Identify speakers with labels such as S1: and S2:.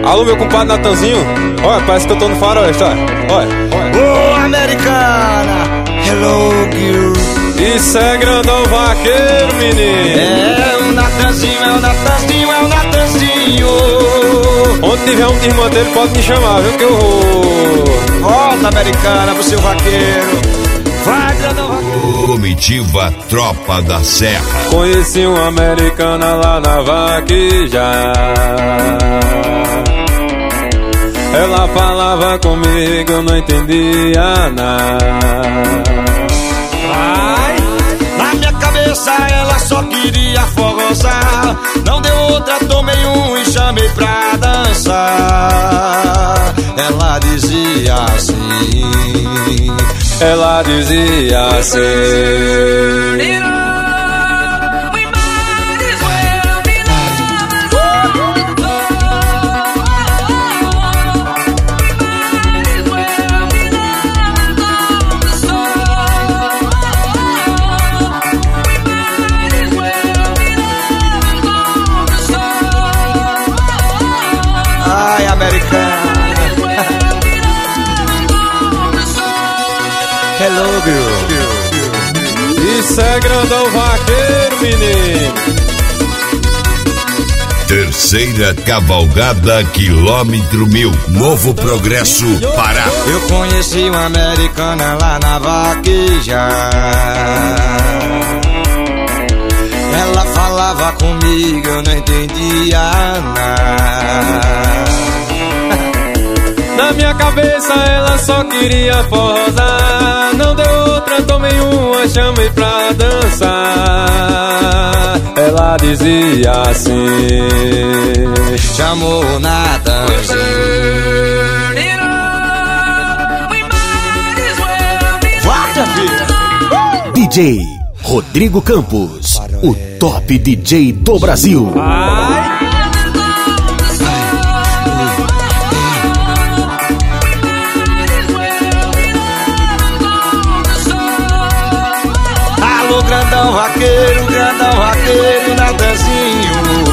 S1: Alô, meu compadre Natanzinho. Olha, parece que eu tô no faroeste, olha.
S2: Ô, americana, hello, girl.
S1: Isso é grandão vaqueiro, menino.
S2: É o Natanzinho, é o Natanzinho, é o Natanzinho.
S1: Onde tiver um desmanteiro pode me chamar, viu, que eu vou.
S2: Volta, americana, pro seu vaqueiro. Vai, grandão vaqueiro.
S3: Comitiva Tropa da Serra.
S1: Conheci uma americana lá na vaqueja. Ela falava comigo, eu não entendia nada.
S2: Na minha cabeça ela só queria forrosar. Não deu outra, tomei um e chamei pra dançar. Ela dizia assim.
S1: Ela dizia assim.
S2: Ai, americana. Hello, girl.
S1: Isso é grandão vaqueiro, menino.
S3: Terceira Cavalgada Quilômetro 1000, Novo Progresso, Pará.
S2: Eu conheci uma americana lá na vaqueja. Ela falava comigo, eu não entendia nada.
S1: Na minha cabeça ela só queria forrosar. Não deu outra, tomei uma, chamei pra dançar. Ela dizia assim.
S2: Chamou o Natanzinho. Vai, filha.
S4: DJ Rodrigo Campos, o top DJ do Brasil.
S2: Alô, grandão vaqueiro, Natanzinho.